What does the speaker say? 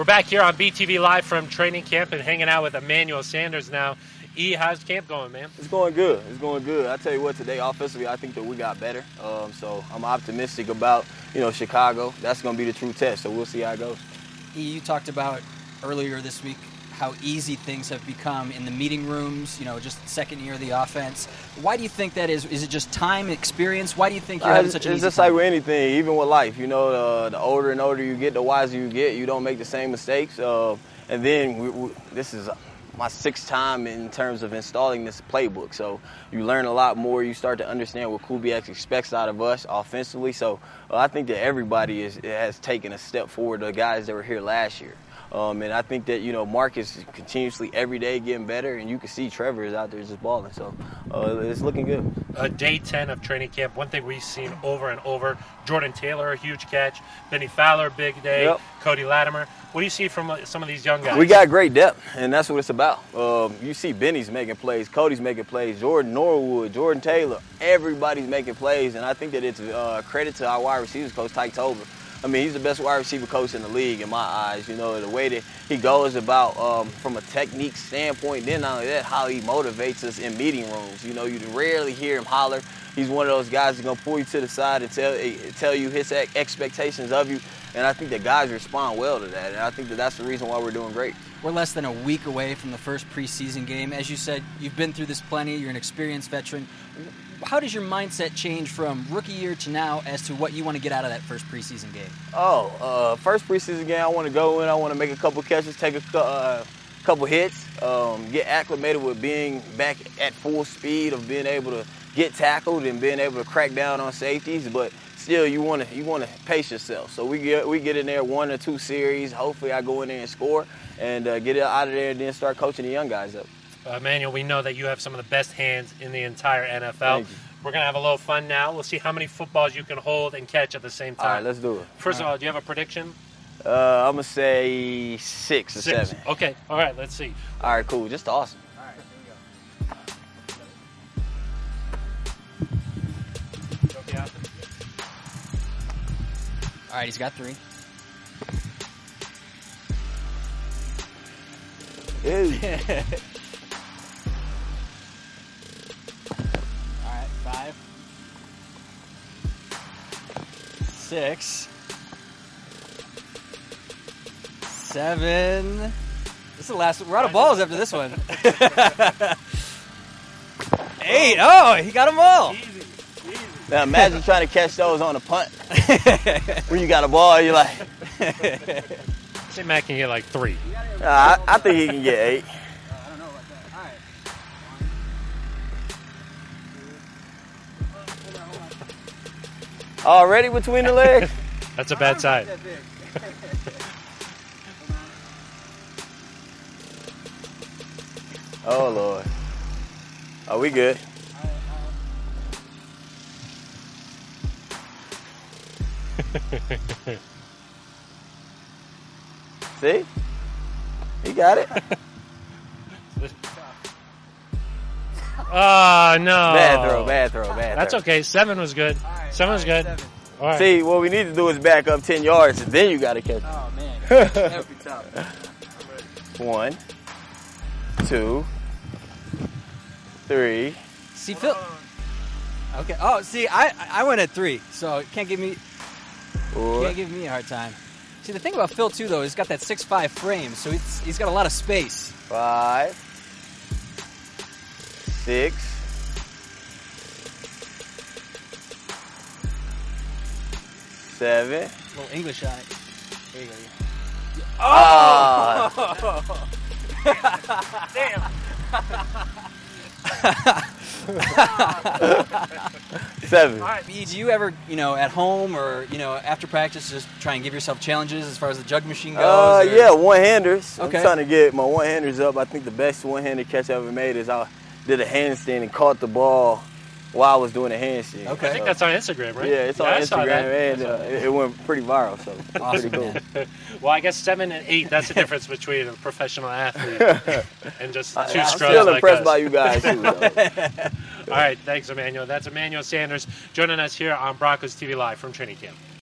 We're back here on BTV Live from training camp and hanging out with Emmanuel Sanders now. E, how's camp going, man? It's going good. It's going good. I tell you what, today offensively, I think that we got better. So I'm optimistic about, Chicago. That's going to be the true test. So we'll see how it goes. E, you talked about earlier this week how easy things have become in the meeting rooms, just second year of the offense. Why do you think that is? Is it just time, experience? Why do you think you're having such an easy It's just time? like with anything, even with life. The older and older you get, the wiser you get. You don't make the same mistakes. And then this is my sixth time in terms of installing this playbook. So you learn a lot more. You start to understand what Kubiak expects out of us offensively. So I think that everybody has taken a step forward, the guys that were here last year. And I think that, Mark is continuously every day getting better, and you can see Trevor is out there just balling. So it's looking good. Day 10 of training camp, one thing we've seen over and over, Jordan Taylor, a huge catch, Benny Fowler, big day, Yep. Cody Latimer. What do you see from some of these young guys? We got great depth, and that's what it's about. You see Benny's making plays, Cody's making plays, Jordan Norwood, Jordan Taylor, everybody's making plays, and I think that it's credit to our wide receivers coach, Tyke Tolbert. I mean, he's the best wide receiver coach in the league in my eyes. The way that he goes about from a technique standpoint, then not only that, how he motivates us in meeting rooms. You rarely hear him holler. He's one of those guys that's going to pull you to the side and tell you his expectations of you. And I think that guys respond well to that. And I think that that's the reason why we're doing great. We're less than a week away from the first preseason game. As you said, you've been through this plenty. You're an experienced veteran. How does your mindset change from rookie year to now as to what you want to get out of that first preseason game? First preseason game, I want to go in. I want to make a couple catches, take a couple hits, get acclimated with being back at full speed, of being able to get tackled and being able to crack down on safeties. But still, you want to pace yourself. So we get in there 1 or 2 series. Hopefully, I go in there and score and get it out of there, and then start coaching the young guys up. Emmanuel, we know that you have some of the best hands in the entire NFL. We're going to have a little fun now. We'll see how many footballs you can hold and catch at the same time. All right, let's do it. First of all, do you have a prediction? I'm going to say 6 or 7. Okay. All right, let's see. All right, cool. Just awesome. All right, here we go. Okay, All right, he's got 3. Hey. All right, 5, 6, 7. This is the last one. We're out of balls after this one. 8. Oh, he got them all. Easy. Now imagine trying to catch those on a punt. When you got a ball, you're like, Say Matt can get like 3. I think he can get 8. I don't know about that. All right. Already between the legs? That's a bad side. Oh, Lord. Are we good? See? He got it. Oh, no. Bad throw. That's okay. 7 was good. 7 was good. 7. All right. See, what we need to do is back up 10 yards, and then you got to catch it. Oh, man. That would be tough. 1, 2, 3. See, Phil. Okay. Oh, see, I went at 3, so can't give me 4. a hard time. See, the thing about Phil too, though, he's got that 6'5" frame, so he's got a lot of space. 5, 6, 7. A little English on it. There you go. Oh! Damn. 7. All right. B, do you ever, at home or, after practice, just try and give yourself challenges as far as the jug machine goes? or- Yeah, one-handers. Okay. I'm trying to get my one-handers up. I think the best one-handed catch I ever made is I did a handstand and caught the ball while I was doing a handstand. Okay. I think that's on Instagram, right? Yeah, it's on I saw Instagram, that. and it went pretty viral, so Awesome, pretty cool. man. Well, I guess 7 and 8, that's the difference between a professional athlete and just 2 I'm scrubs still like impressed us. by you guys, too, though. All right, thanks, Emmanuel. That's Emmanuel Sanders joining us here on Broncos TV Live from training camp.